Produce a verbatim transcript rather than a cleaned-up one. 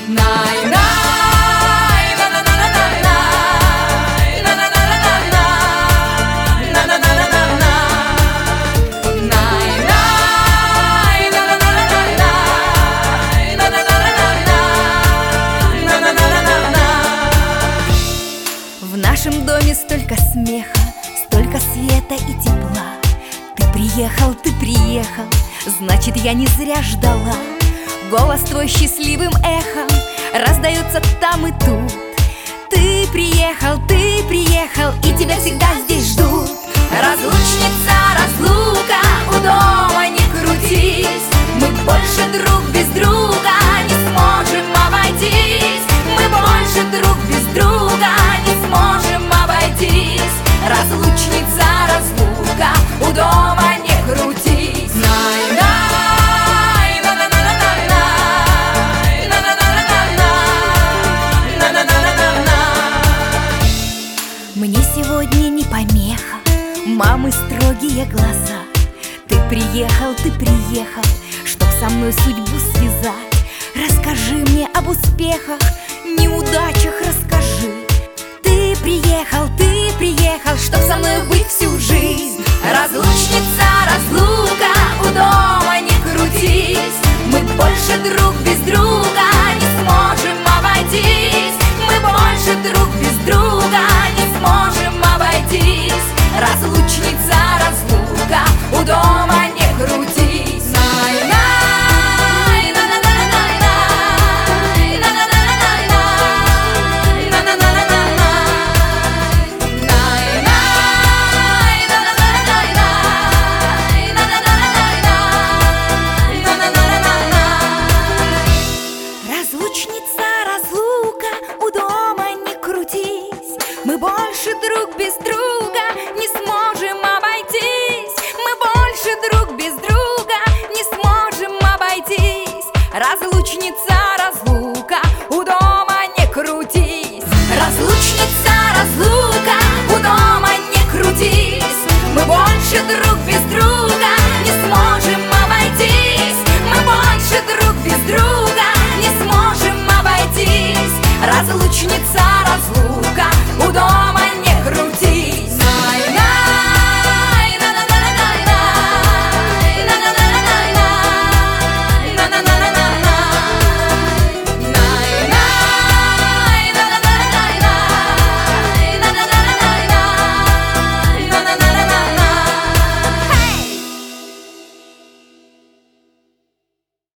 В нашем доме столько смеха, столько света и тепла. Ты приехал, ты приехал, значит, я не зря ждала. Голос твой счастливым эхом раздается там и тут. Ты приехал, ты приехал, и тебя всегда здесь ждут. Разлучница, разлука, у дома не крутись. Мы больше друг без друга не сможем обойтись. Мы больше друг без друга не сможем обойтись. Разлучница, разлука, у дома не крутись. Мне сегодня не помеха мамы строгие глаза. Ты приехал, ты приехал, чтоб со мной судьбу связать. Расскажи мне об успехах, неудачах расскажи. Ты приехал, ты приехал, чтоб со мной быть всю жизнь. Разлучница, разлука, у дома не крутись. Мы больше друг без